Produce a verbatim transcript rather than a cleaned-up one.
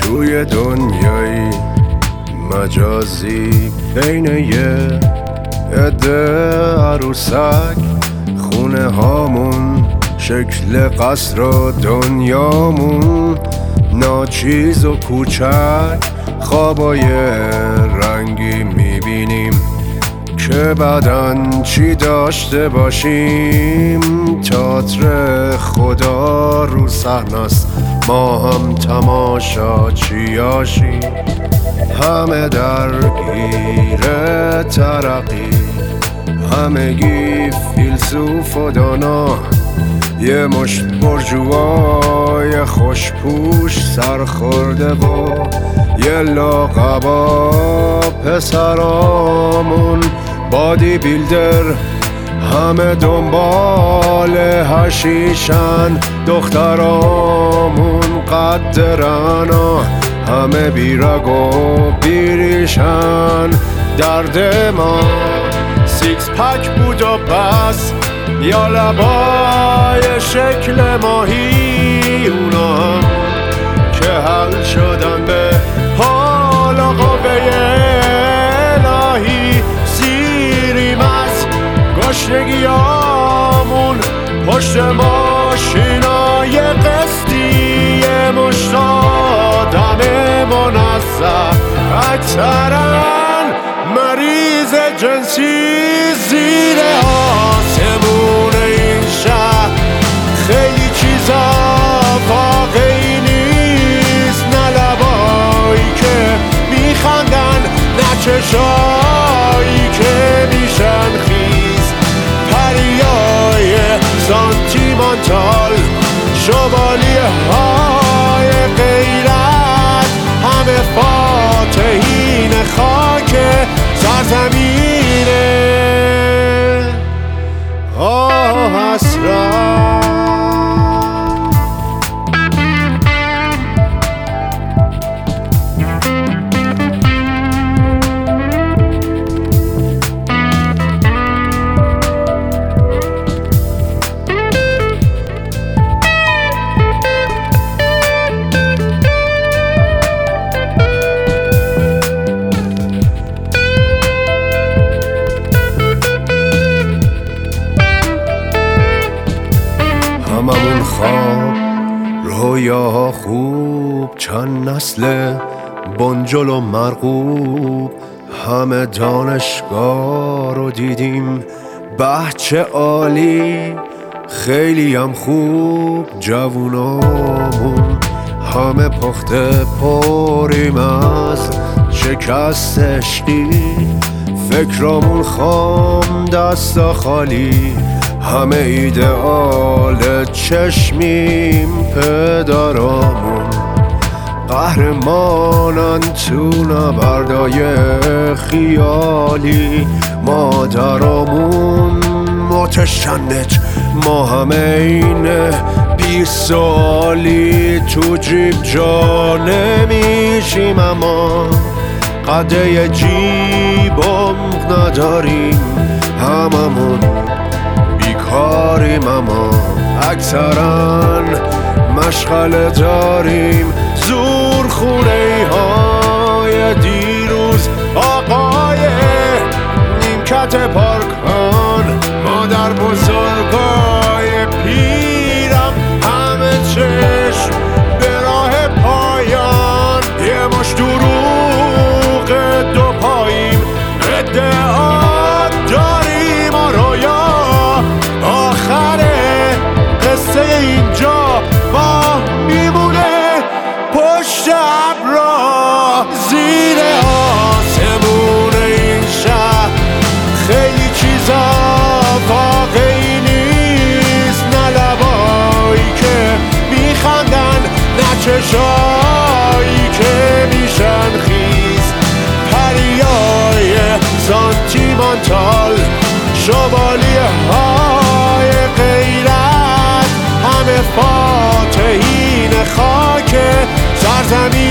توی دنیایی مجازی بین یه عده عروسک، خونه هامون شکل قصر و دنیامون ناچیز و کوچک، خوابای رنگی میبینیم که بعدن چی داشته باشیم. تئاتر خدا رو صحنه‌ست، ما هم تماشاچیاشیم. همه درگیر ترقی، همگی فیلسوف و دانا، یه مشت برجوای خوشپوش سرخورده و یه لاغبا پسرامون بادی بیلدر، همه دنبال حشیشن. دخترامون قدرن و همه بیرگ و بیریشن. درد ما سیکس پک بود و بس، یا لبای شکل ماهی، اونا هم که حل شدن به حال و قوه الهی. سیریم از گشنگیامون پشت ماشینای قسطی، مشت آدم منظم اکثرن مریض جنسی. زیر آسمون این شهر خیلی چیزا واقعی نیست، نه لبایی که میخندن، نه چشایی که میشن خیز. پریای سانتیمانتال، شوالیه های غیرت، همه فاتحین خاک سرزمینه آه حسرت. هممون خواب، رویاها خوب، چند نسل بنجل و مرغوب، همه دانشگاه رو دیدیم، بچه عالی، خیلی هم خوب. جوونامون همه پخته پریم از شکست عشقی، فکرامون خام دستا خالی، همه ایدئال چشمیم. پدرامون قهرمانن تو نبردای خیالی، مادرامون متشنج، ما همه این بی سوالی تو جیب جا نمیشیم، اما قده جیبم نداریم. هممون بیکاریم اما اکثرا مشغله داریم. زور خونه های دیروز، آقای نیمکت پارکان، مادر بزرگای پیرم، همه چشم به راه پایان. یه مش دروغ دو پاییم، ادعا داریم و رویا آخره قصه اینجا با میمونه پشت ابرا. زیر آسمون این شهر خیلی چیزا واقعی نیست، نه لبایی که میخندن، نه چشایی که میشن خیز. پریای سانتیمانتال، شوالیه های غیرت، همه فاتحین خاک سرزمین.